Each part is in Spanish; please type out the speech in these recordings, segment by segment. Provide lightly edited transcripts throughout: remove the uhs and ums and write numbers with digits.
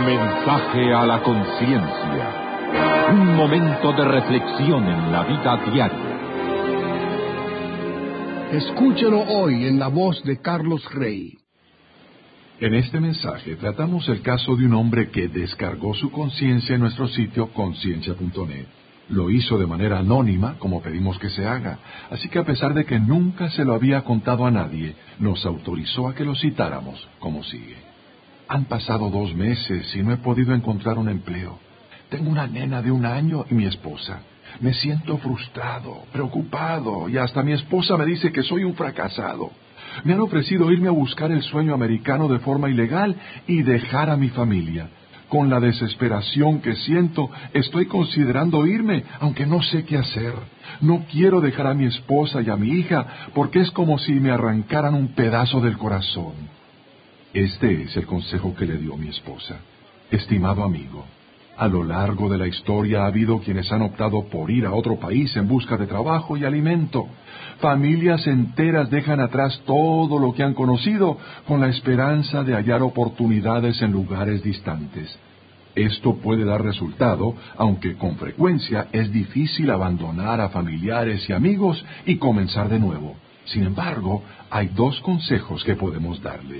Mensaje a la conciencia. Un momento de reflexión en la vida diaria. Escúchelo hoy en la voz de Carlos Rey. En este mensaje tratamos el caso de un hombre que descargó su conciencia en nuestro sitio conciencia.net. Lo hizo de manera anónima, como pedimos que se haga, así que a pesar de que nunca se lo había contado a nadie, nos autorizó a que lo citáramos, como sigue. Han pasado 2 meses y no he podido encontrar un empleo. Tengo una nena de 1 año y mi esposa. Me siento frustrado, preocupado, y hasta mi esposa me dice que soy un fracasado. Me han ofrecido irme a buscar el sueño americano de forma ilegal y dejar a mi familia. Con la desesperación que siento, estoy considerando irme, aunque no sé qué hacer. No quiero dejar a mi esposa y a mi hija, porque es como si me arrancaran un pedazo del corazón. Este es el consejo que le dio mi esposa. Estimado amigo, a lo largo de la historia ha habido quienes han optado por ir a otro país en busca de trabajo y alimento. Familias enteras dejan atrás todo lo que han conocido con la esperanza de hallar oportunidades en lugares distantes. Esto puede dar resultado, aunque con frecuencia es difícil abandonar a familiares y amigos y comenzar de nuevo. Sin embargo, hay 2 consejos que podemos darle.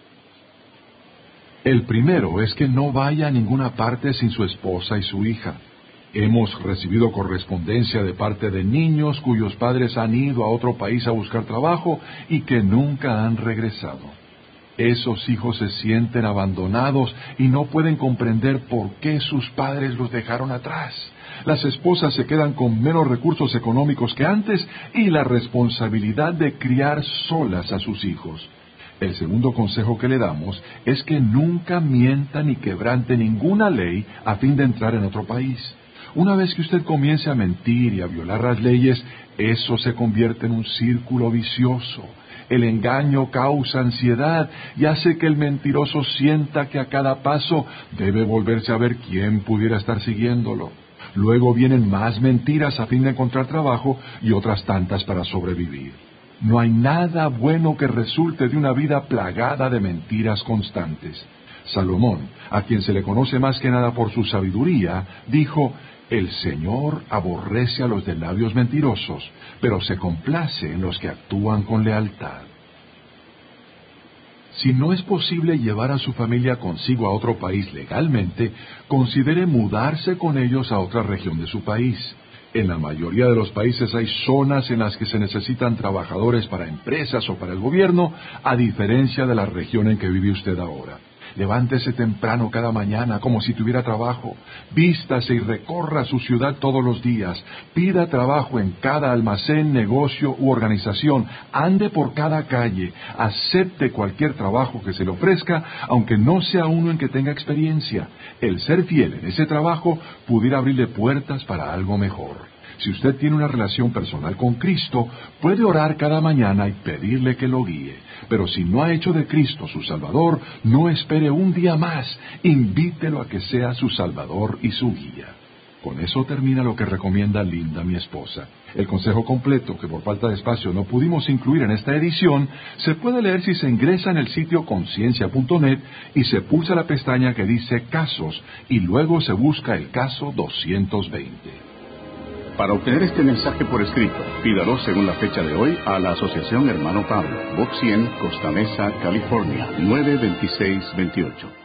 El primero es que no vaya a ninguna parte sin su esposa y su hija. Hemos recibido correspondencia de parte de niños cuyos padres han ido a otro país a buscar trabajo y que nunca han regresado. Esos hijos se sienten abandonados y no pueden comprender por qué sus padres los dejaron atrás. Las esposas se quedan con menos recursos económicos que antes y la responsabilidad de criar solas a sus hijos. El segundo consejo que le damos es que nunca mienta ni quebrante ninguna ley a fin de entrar en otro país. Una vez que usted comience a mentir y a violar las leyes, eso se convierte en un círculo vicioso. El engaño causa ansiedad y hace que el mentiroso sienta que a cada paso debe volverse a ver quién pudiera estar siguiéndolo. Luego vienen más mentiras a fin de encontrar trabajo y otras tantas para sobrevivir. No hay nada bueno que resulte de una vida plagada de mentiras constantes. Salomón, a quien se le conoce más que nada por su sabiduría, dijo: «El Señor aborrece a los de labios mentirosos, pero se complace en los que actúan con lealtad». Si no es posible llevar a su familia consigo a otro país legalmente, considere mudarse con ellos a otra región de su país. En la mayoría de los países hay zonas en las que se necesitan trabajadores para empresas o para el gobierno, a diferencia de la región en que vive usted ahora. Levántese temprano cada mañana como si tuviera trabajo. Vístase y recorra su ciudad todos los días. Pida trabajo en cada almacén, negocio u organización. Ande por cada calle. Acepte cualquier trabajo que se le ofrezca, aunque no sea uno en que tenga experiencia. El ser fiel en ese trabajo pudiera abrirle puertas para algo mejor. Si usted tiene una relación personal con Cristo, puede orar cada mañana y pedirle que lo guíe. Pero si no ha hecho de Cristo su Salvador, no espere un día más. Invítelo a que sea su Salvador y su guía. Con eso termina lo que recomienda Linda, mi esposa. El consejo completo, que por falta de espacio no pudimos incluir en esta edición, se puede leer si se ingresa en el sitio conciencia.net y se pulsa la pestaña que dice Casos y luego se busca el caso 220. Para obtener este mensaje por escrito, pídalo según la fecha de hoy a la Asociación Hermano Pablo, Box 100, Costa Mesa, California, 92628.